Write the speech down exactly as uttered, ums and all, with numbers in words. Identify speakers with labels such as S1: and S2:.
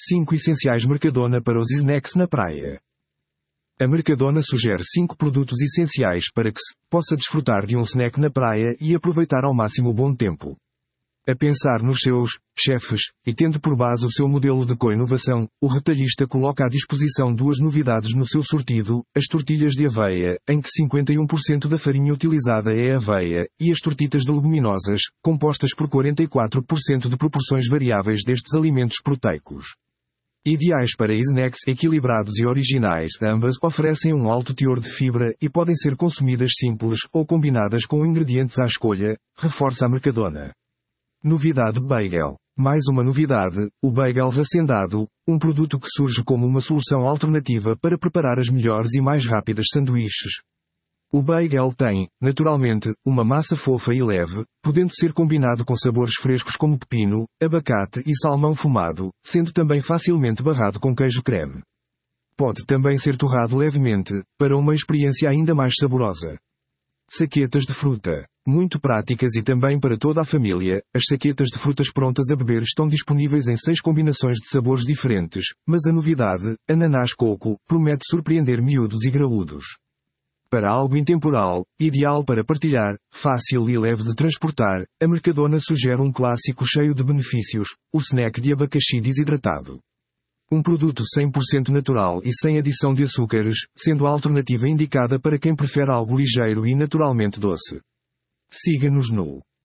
S1: cinco essenciais Mercadona para os snacks na praia. A Mercadona sugere cinco produtos essenciais para que se possa desfrutar de um snack na praia e aproveitar ao máximo o bom tempo. A pensar nos seus chefes, e tendo por base o seu modelo de co-inovação, o retalhista coloca à disposição duas novidades no seu sortido: as tortilhas de aveia, em que cinquenta e um por cento da farinha utilizada é aveia, e as tortitas de leguminosas, compostas por quarenta e quatro por cento de proporções variáveis destes alimentos proteicos. Ideais para snacks equilibrados e originais, ambas oferecem um alto teor de fibra e podem ser consumidas simples ou combinadas com ingredientes à escolha, reforça a Mercadona. Novidade Bagel. Mais uma novidade, o bagel racendado, um produto que surge como uma solução alternativa para preparar as melhores e mais rápidas sanduíches. O bagel tem, naturalmente, uma massa fofa e leve, podendo ser combinado com sabores frescos como pepino, abacate e salmão fumado, sendo também facilmente barrado com queijo creme. Pode também ser torrado levemente, para uma experiência ainda mais saborosa. Saquetas de fruta. Muito práticas e também para toda a família, as saquetas de frutas prontas a beber estão disponíveis em seis combinações de sabores diferentes, mas a novidade, ananás-coco, promete surpreender miúdos e graúdos. Para algo intemporal, ideal para partilhar, fácil e leve de transportar, a Mercadona sugere um clássico cheio de benefícios: o snack de abacaxi desidratado. Um produto cem por cento natural e sem adição de açúcares, sendo a alternativa indicada para quem prefere algo ligeiro e naturalmente doce. Siga-nos no